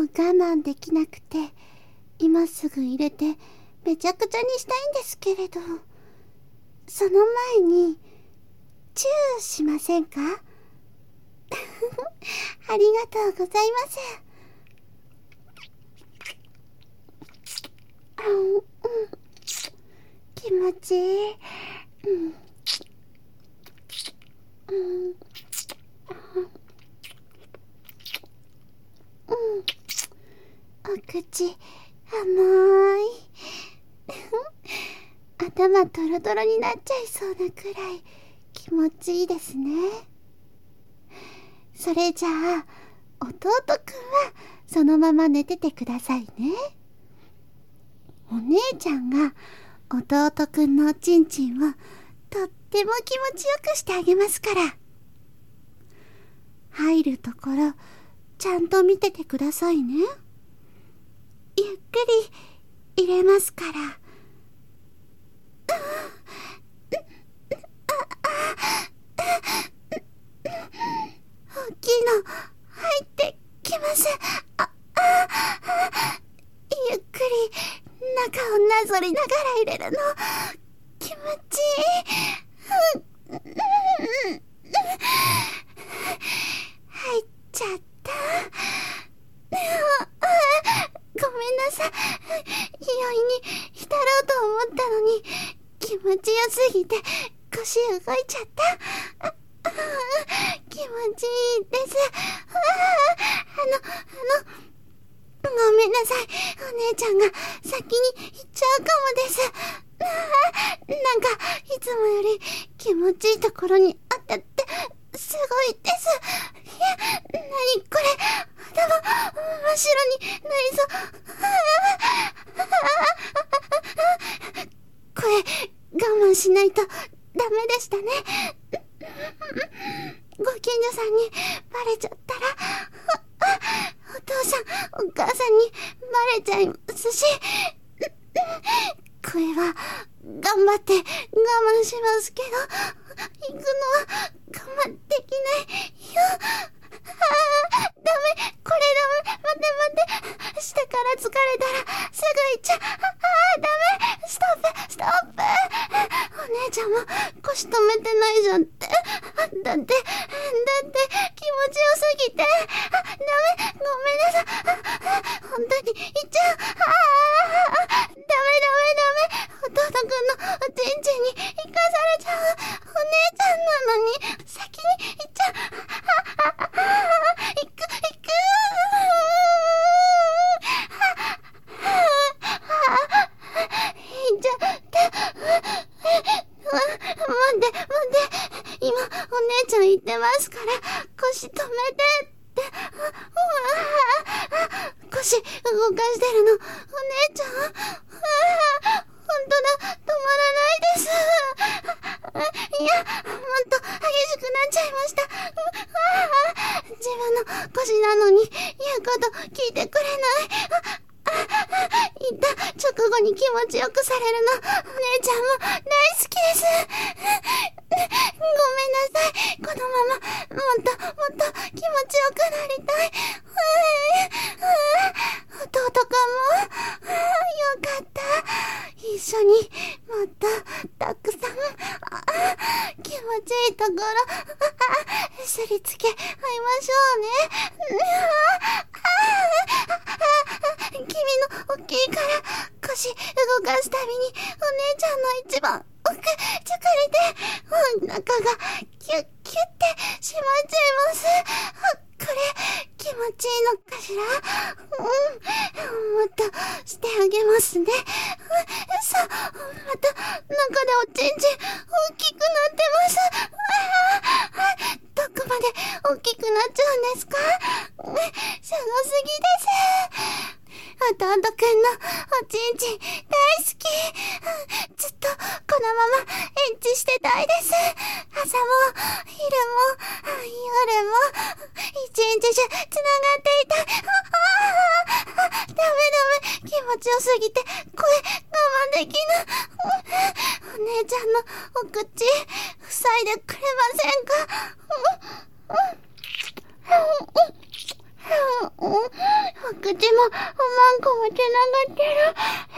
慢できなくて、今すぐ入れてめちゃくちゃにしたいんですけれど、その前にチューしませんか？ありがとうございます。気持ちいい。お口甘い。頭トロトロになっちゃいそうなくらい気持ちいいですね。それじゃあ弟くんはそのまま寝ててくださいね。お姉ちゃんが弟くんのおちんちんをとっても気持ちよくしてあげますから。入るところちゃんと見ててくださいね。ゆっくり入れますから。大きいの入ってきます。ゆっくり中をなぞりながら入れるの気持ちいい。入っちゃった。ごめんなさい。容易に浸ろうと思ったのに気持ちよすぎて腰動いちゃった。気持ちいいです。ごめんなさい。お姉ちゃんが先に行っちゃうかもです。なんかいつもより気持ちいいところに当たってすごいです。いや、なにこれ、頭真っ白になりそう。これ我慢しないとダメでしたね。ご近所さんにバレちゃったら、お父さんお母さんにバレちゃいますし、これは頑張って我慢しますけど、行くのは我慢できないよ。ダメ、これダメ、待て。下から疲れたらすぐ行っちゃう。ダメ、ストップ。お姉ちゃんも腰止めてないじゃんって。だって気持ちよすぎて。ダメ、ごめんなさい。本当に行っちゃう。ダメ。弟くんのおちんちんに行かされちゃう。お姉ちゃんなのに先に行っちゃう。行く。行っちゃった。待って。今お姉ちゃん言ってますから腰止めてって。腰動かしてるのお姉ちゃん。本当だ、止まらないです。いや、もっと激しくなっちゃいました。自分の腰なのに言うこと聞いてくれない。言った直後に気持ちよくされるのお姉ちゃんも大好きです。ごめんなさい。このままもっと気持ちよくなりたい。弟くんもよかった。一緒にもっとたくさん気持ちいいところすりつけ合いましょうね。君の大きいから腰動かすたびにお姉ちゃんの一番奥疲れてお腹がキュッキュッてしまっちゃいます。これ気持ちいいのかしら。もっとしてあげますね。また中でおちんちん大きくなってます。どこまで大きくなっちゃうんですか？すごすぎです。弟くんのおちんちん大好き。ずっとこのままエッチしてたいです。朝も昼も夜も一日中つながっていたい。ダメ、気持ちよすぎて声我慢できない。お姉ちゃんのお口塞いでくれませんか？お口もおまんこもつながってる。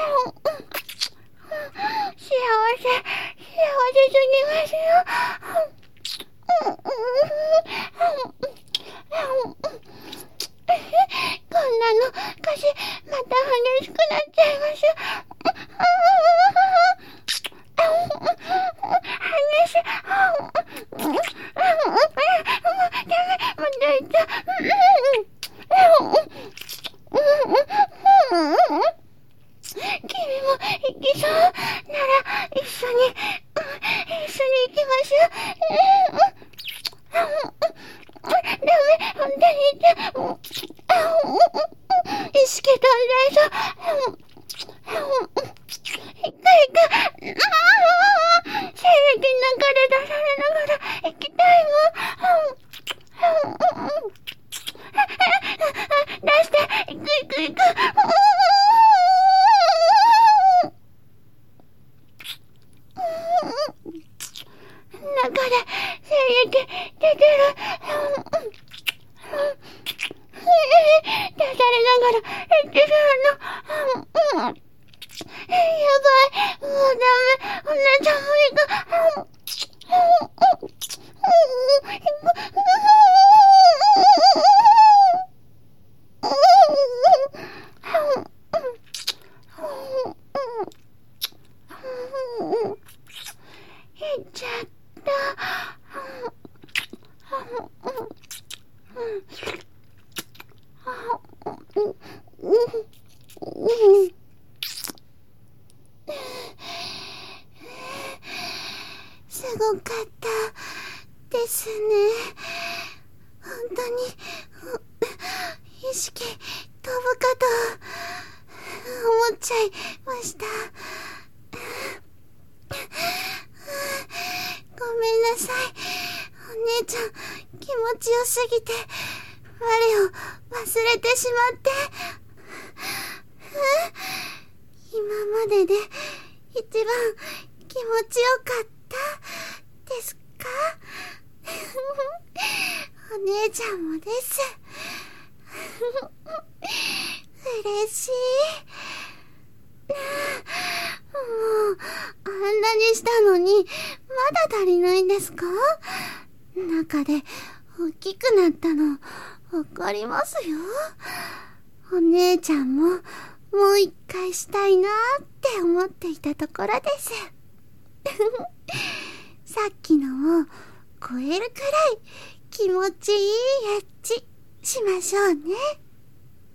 幸せすぎますよ。こんなの歌詞また激しくなっちゃいます。激しい。もう大丈夫。君も行きそうなら一緒に行きましょう。ダメ、本当に言って、意識飛んじゃいそう。一回性液の中で出されながら行きたいもん。出して、行く。中で精液出てる。出されながら言ってるの。やばい。もうダメ。お姉ちゃんも行く。行っちゃった。すごかったですね。本当に意識飛ぶかと思っちゃいました。ごめんなさい。お姉ちゃん気持ちよすぎて我を忘れてしまって。今までで一番気持ちよかったですか？お姉ちゃんもです。嬉しい。もうあんなにしたのにまだ足りないんですか？中で大きくなったのわかりますよ。お姉ちゃんももう一回したいなって思っていたところです。さっきのを超えるくらい気持ちいいエッチしましょうね。